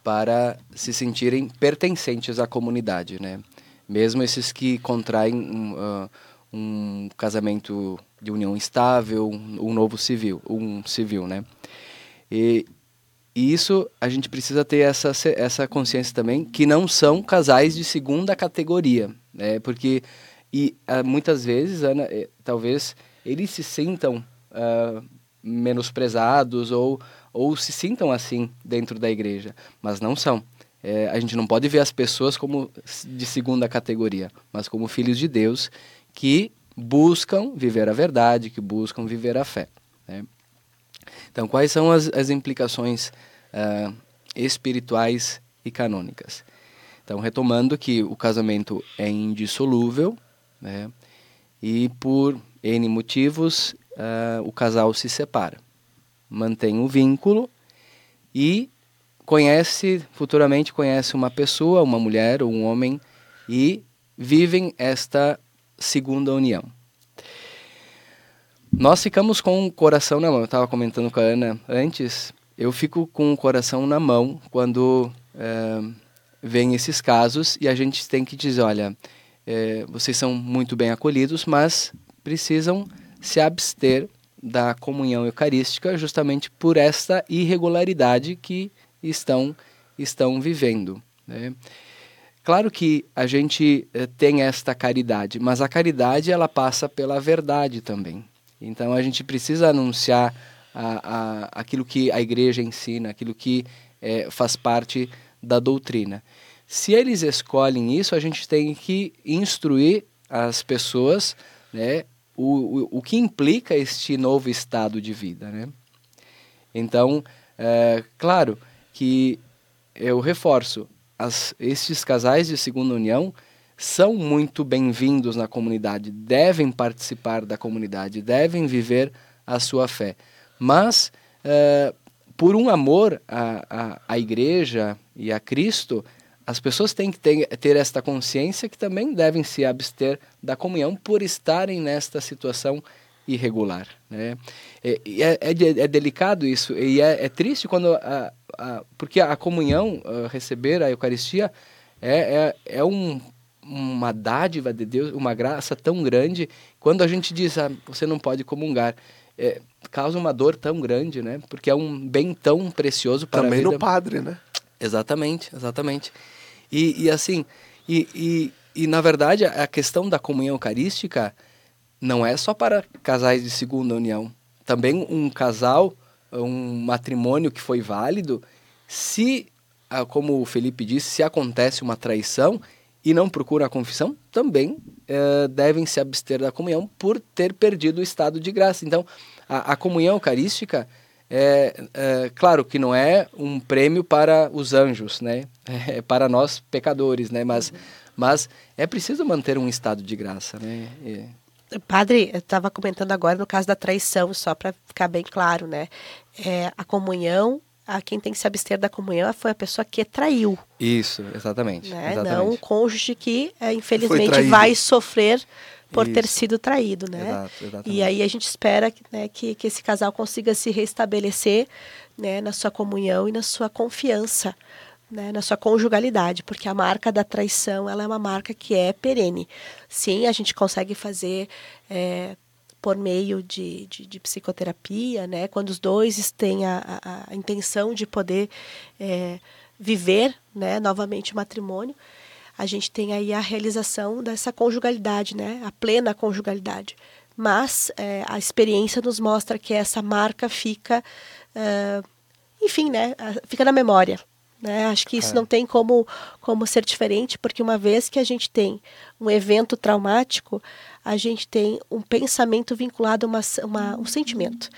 para se sentirem pertencentes à comunidade, né? Mesmo esses que contraem um, uh, um casamento de união estável, um, um novo civil, um civil, né? E, e isso a gente precisa ter essa, essa consciência também, que não são casais de segunda categoria, né? Porque e, uh, muitas vezes, Ana, eh, talvez eles se sintam uh, menosprezados ou, ou se sintam assim dentro da igreja, mas não são. É, a gente não pode ver as pessoas como de segunda categoria, mas como filhos de Deus que buscam viver a verdade, que buscam viver a fé, né? Então, quais são as, as implicações uh, espirituais e canônicas? Então, retomando que o casamento é indissolúvel, né? E por N motivos uh, o casal se separa, mantém o vínculo e conhece, futuramente conhece uma pessoa, uma mulher ou um homem e vivem esta segunda união. Nós ficamos com o coração na mão. Eu estava comentando com a Ana antes, eu fico com o coração na mão quando é, vem esses casos e a gente tem que dizer, olha, é, vocês são muito bem acolhidos, mas precisam se abster da comunhão eucarística justamente por esta irregularidade que estão, estão vivendo, né? Claro que a gente eh, tem esta caridade, mas a caridade ela passa pela verdade também. Então a gente precisa anunciar a, a, aquilo que a igreja ensina, aquilo que eh, faz parte da doutrina. Se eles escolhem isso, a gente tem que instruir as pessoas, né, o, o, o que implica este novo estado de vida, né? Então, é, claro que eu reforço, as, estes casais de segunda união são muito bem-vindos na comunidade, devem participar da comunidade, devem viver a sua fé. Mas, é, por um amor à, à, à igreja e a Cristo, as pessoas têm que ter, ter esta consciência que também devem se abster da comunhão por estarem nesta situação irregular, né? É, é, é, é delicado isso, e é, é triste quando a, a, porque a comunhão, a receber a Eucaristia, é, é, é um, uma dádiva de Deus, uma graça tão grande, quando a gente diz, ah, você não pode comungar, é, causa uma dor tão grande, né? Porque é um bem tão precioso para também a vida. no padre, né? Exatamente, exatamente. E, e assim, e, e, e na verdade a questão da comunhão eucarística não é só para casais de segunda união. Também um casal, um matrimônio que foi válido, se, como o Felipe disse, se acontece uma traição e não procura a confissão, também eh, devem se abster da comunhão por ter perdido o estado de graça. Então, a, a comunhão eucarística É, é, claro que não é um prêmio para os anjos, né? É para nós pecadores, né? Mas, uhum. mas é preciso manter um estado de graça, né? E... Padre, eu estava comentando agora no caso da traição, só para ficar bem claro, né? É, a comunhão, a quem tem que se abster da comunhão foi a pessoa que traiu. Isso, exatamente. Né? exatamente. Não o cônjuge que, é, infelizmente, vai sofrer por Isso. ter sido traído, né? Exato, exatamente. E aí a gente espera, né, que, que esse casal consiga se restabelecer, né, na sua comunhão e na sua confiança, né, na sua conjugalidade, porque a marca da traição, ela é uma marca que é perene. Sim, a gente consegue fazer é, por meio de, de, de psicoterapia, né, quando os dois têm a, a, a intenção de poder é, viver, né, novamente o matrimônio. A gente tem aí a realização dessa conjugalidade, né? A plena conjugalidade. Mas é, a experiência nos mostra que essa marca fica, uh, enfim, né? Fica na memória. Né? Acho que isso é. não tem como, como ser diferente, porque uma vez que a gente tem um evento traumático, a gente tem um pensamento vinculado a uma, uma, um sentimento.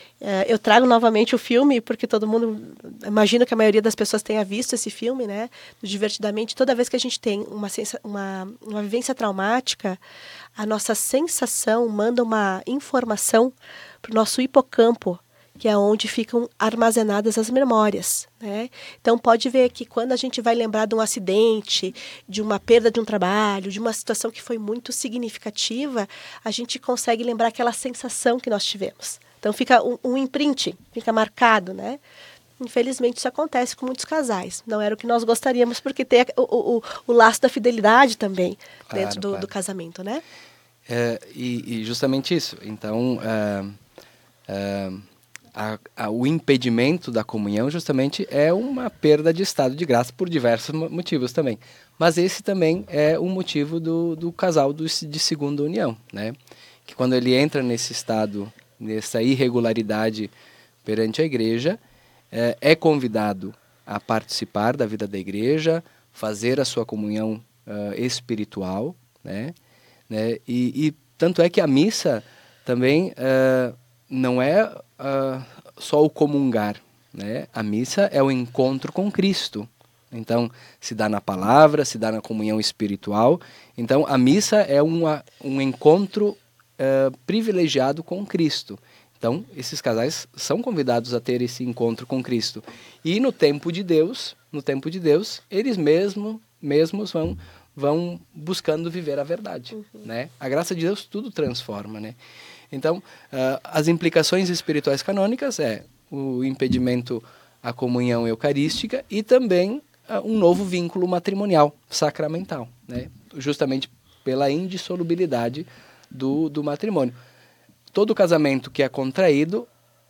Eu trago novamente o filme, porque todo mundo, imagino que a maioria das pessoas tenha visto esse filme, né? Divertidamente. Toda vez que a gente tem uma, sensa, uma, uma vivência traumática, a nossa sensação manda uma informação para o nosso hipocampo, que é onde ficam armazenadas as memórias, né? Então pode ver que quando a gente vai lembrar de um acidente, de uma perda de um trabalho, de uma situação que foi muito significativa, a gente consegue lembrar aquela sensação que nós tivemos. Então fica um, um imprint, fica marcado, né? Infelizmente, isso acontece com muitos casais. Não era o que nós gostaríamos, porque tem o, o, o laço da fidelidade também Claro, dentro do, claro. do casamento, né? É, e, e justamente isso. Então, é, é, a, a, o impedimento da comunhão justamente é uma perda de estado de graça por diversos motivos também. Mas esse também é o motivo do, do casal do, de segunda união, né? Que quando ele entra nesse estado, nessa irregularidade perante a igreja, é, é convidado a participar da vida da igreja, fazer a sua comunhão uh, espiritual, né? Né? E, e tanto é que a missa também uh, não é uh, só o comungar, né? A missa é o encontro com Cristo. Então, se dá na palavra, se dá na comunhão espiritual. Então, a missa é uma, um encontro uh, privilegiado com Cristo. Então, esses casais são convidados a ter esse encontro com Cristo. E no tempo de Deus, no tempo de Deus, eles mesmo, mesmos vão, vão buscando viver a verdade. Uhum. Né? A graça de Deus tudo transforma. Né? Então, uh, as implicações espirituais canônicas é o impedimento à comunhão eucarística e também uh, um novo vínculo matrimonial, sacramental, né? Justamente pela indissolubilidade do, do matrimônio. Todo casamento que é contraído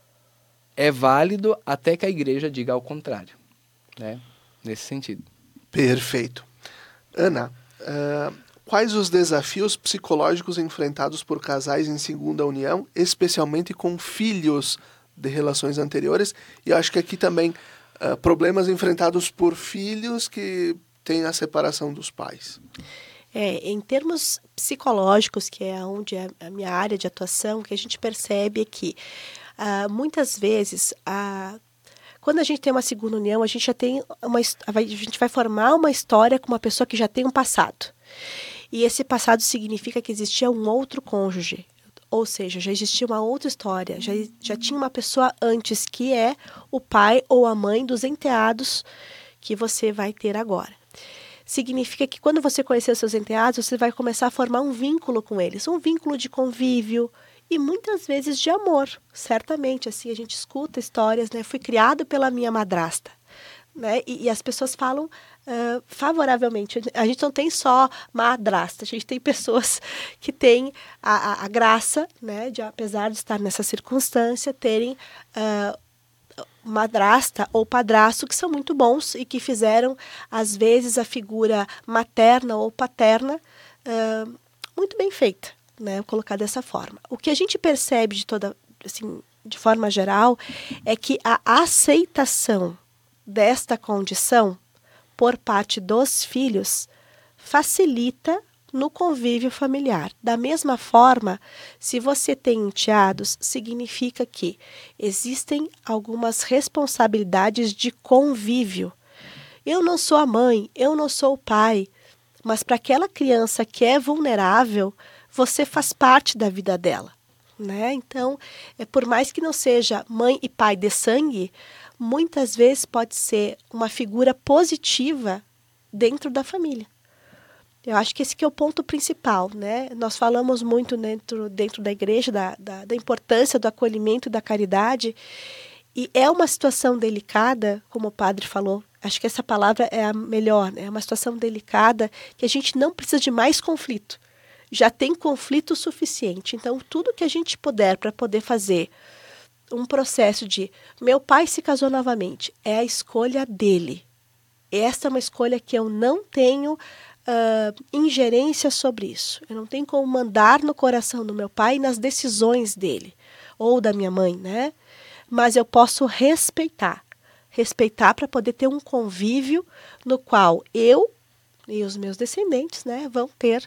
é válido até que a igreja diga ao contrário, né? Nesse sentido. Perfeito. Ana, uh, quais os desafios psicológicos enfrentados por casais em segunda união, especialmente com filhos de relações anteriores? E acho que aqui também uh, problemas enfrentados por filhos que têm a separação dos pais. É, em termos psicológicos, que é onde é a minha área de atuação, o que a gente percebe é que uh, muitas vezes, uh, quando a gente tem uma segunda união, a gente já tem uma, a gente vai formar uma história com uma pessoa que já tem um passado. E esse passado significa que existia um outro cônjuge, ou seja, já existia uma outra história, já, já tinha uma pessoa antes que é o pai ou a mãe dos enteados que você vai ter agora. Significa que quando você conhecer os seus enteados, você vai começar a formar um vínculo com eles, um vínculo de convívio e muitas vezes de amor, certamente. Assim, a gente escuta histórias, né? Fui criado pela minha madrasta, né? E, e as pessoas falam uh, favoravelmente. A gente não tem só madrasta, a gente tem pessoas que têm a, a, a graça, né? De, apesar de estar nessa circunstância, terem Uh, madrasta ou padrasto que são muito bons e que fizeram, às vezes, a figura materna ou paterna uh, muito bem feita, né? Vou colocar dessa forma. O que a gente percebe de toda, assim, de forma geral, é que a aceitação desta condição por parte dos filhos facilita no convívio familiar. Da mesma forma, se você tem enteados, significa que existem algumas responsabilidades de convívio. Eu não sou a mãe, eu não sou o pai, mas para aquela criança que é vulnerável, você faz parte da vida dela, né? Então, é, por mais que não seja mãe e pai de sangue, muitas vezes pode ser uma figura positiva dentro da família. Eu acho que esse que é o ponto principal, né? Nós falamos muito dentro, dentro da igreja da, da, da importância do acolhimento e da caridade, e é uma situação delicada, como o padre falou, acho que essa palavra é a melhor, né? É uma situação delicada que a gente não precisa de mais conflito, já tem conflito suficiente. Então, tudo que a gente puder para poder fazer um processo de meu pai se casou novamente, é a escolha dele. Essa é uma escolha que eu não tenho Uh, ingerência sobre isso. Eu não tenho como mandar no coração do meu pai e nas decisões dele, ou da minha mãe, né? Mas eu posso respeitar. Respeitar para poder ter um convívio no qual eu e os meus descendentes, né, vão ter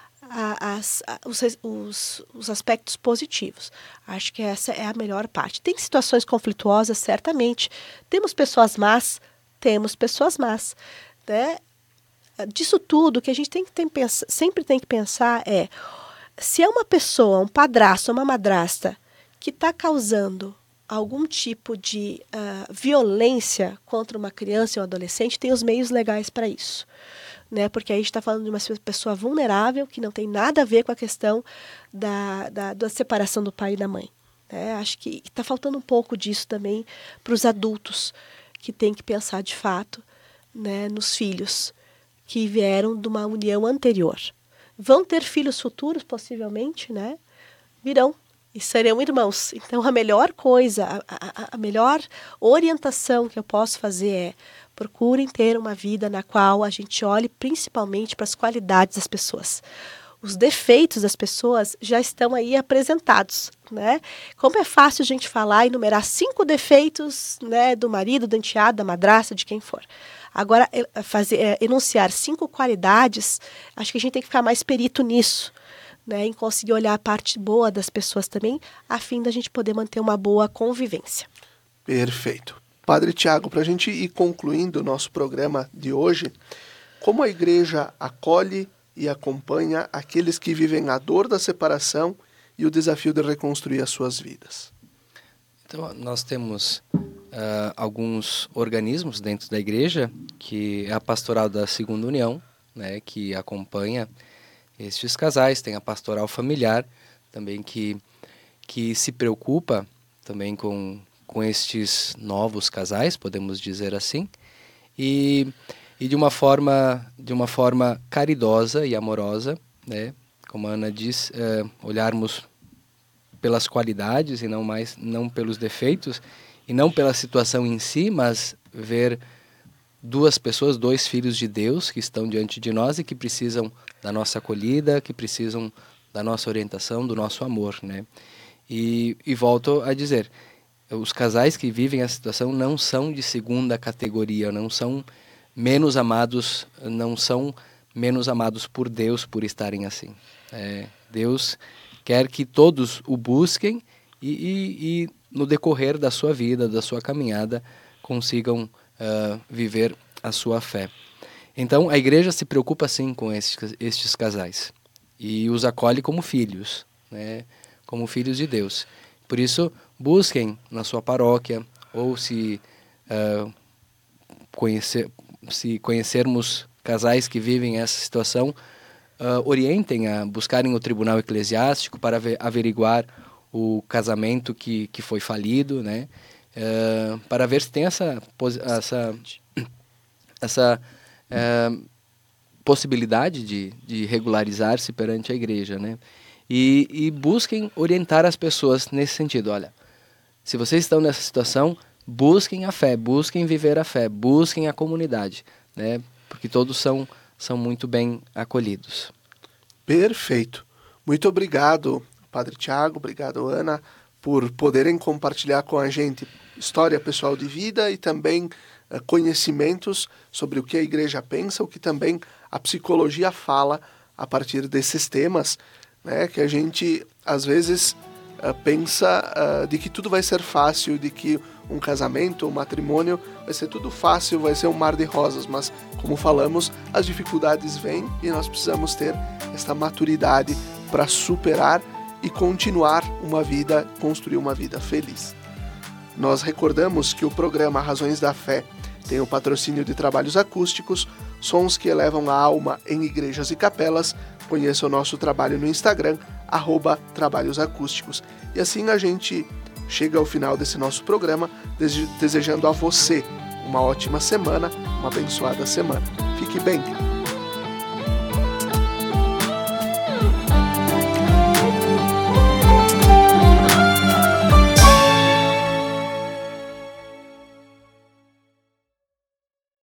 a, as, a, os, os, os aspectos positivos. Acho que essa é a melhor parte. Tem situações conflituosas, certamente. Temos pessoas más, temos pessoas más, né? Disso tudo, o que a gente tem que tem, sempre tem que pensar é, se é uma pessoa, um padrasto, uma madrasta, que está causando algum tipo de uh, violência contra uma criança ou um adolescente, tem os meios legais para isso. Né? Porque aí a gente está falando de uma pessoa vulnerável, que não tem nada a ver com a questão da, da, da separação do pai e da mãe. É, acho que está faltando um pouco disso também para os adultos, que têm que pensar de fato, né, nos filhos que vieram de uma união anterior. Vão ter filhos futuros, possivelmente, né? Virão e serão irmãos. Então, a melhor coisa, a, a, a melhor orientação que eu posso fazer é: procurem ter uma vida na qual a gente olhe principalmente para as qualidades das pessoas. Os defeitos das pessoas já estão aí apresentados, né? Como é fácil a gente falar e enumerar cinco defeitos, né, do marido, do enteado, da madrasta, de quem for. Agora, fazer, é, enunciar cinco qualidades, acho que a gente tem que ficar mais perito nisso, né, em conseguir olhar a parte boa das pessoas também, a fim da gente poder manter uma boa convivência. Perfeito. Padre Tiago, para a gente ir concluindo o nosso programa de hoje, como a igreja acolhe e acompanha aqueles que vivem a dor da separação e o desafio de reconstruir as suas vidas? Então, nós temos uh, alguns organismos dentro da igreja, que é a Pastoral da Segunda União, né, que acompanha estes casais, tem a Pastoral Familiar, também que, que se preocupa também com, com estes novos casais, podemos dizer assim, e... E de uma forma, de uma forma caridosa e amorosa, né? Como a Ana diz, é, olharmos pelas qualidades e não mais, não pelos defeitos, e não pela situação em si, mas ver duas pessoas, dois filhos de Deus que estão diante de nós e que precisam da nossa acolhida, que precisam da nossa orientação, do nosso amor, né? E, e volto a dizer, os casais que vivem a situação não são de segunda categoria, não são menos amados, não são menos amados por Deus por estarem assim. É, Deus quer que todos o busquem e, e, e no decorrer da sua vida, da sua caminhada, consigam uh, viver a sua fé. Então, a igreja se preocupa sim com estes, estes casais e os acolhe como filhos, né, como filhos de Deus. Por isso, busquem na sua paróquia, ou se uh, conhecer... se conhecermos casais que vivem essa situação, uh, orientem a buscarem o tribunal eclesiástico para averiguar o casamento que, que foi falido, né? Uh, para ver se tem essa, essa, essa uh, possibilidade de, de regularizar-se perante a igreja, né? E, e busquem orientar as pessoas nesse sentido. Olha, se vocês estão nessa situação, busquem a fé, busquem viver a fé, busquem a comunidade, né? Porque todos são, são muito bem acolhidos. Perfeito. Muito obrigado, Padre Tiago, obrigado, Ana, por poderem compartilhar com a gente história pessoal de vida e também uh, conhecimentos sobre o que a igreja pensa, o que também a psicologia fala a partir desses temas, né? Que a gente, às vezes, uh, pensa uh, de que tudo vai ser fácil, de que um casamento, um matrimônio, vai ser tudo fácil, vai ser um mar de rosas, mas, como falamos, as dificuldades vêm e nós precisamos ter esta maturidade para superar e continuar uma vida, construir uma vida feliz. Nós recordamos que o programa Razões da Fé tem o patrocínio de trabalhos acústicos, sons que elevam a alma em igrejas e capelas. Conheça o nosso trabalho no Instagram, arroba Trabalhos Acústicos. E assim a gente chega ao final desse nosso programa, desejando a você uma ótima semana, uma abençoada semana. Fique bem!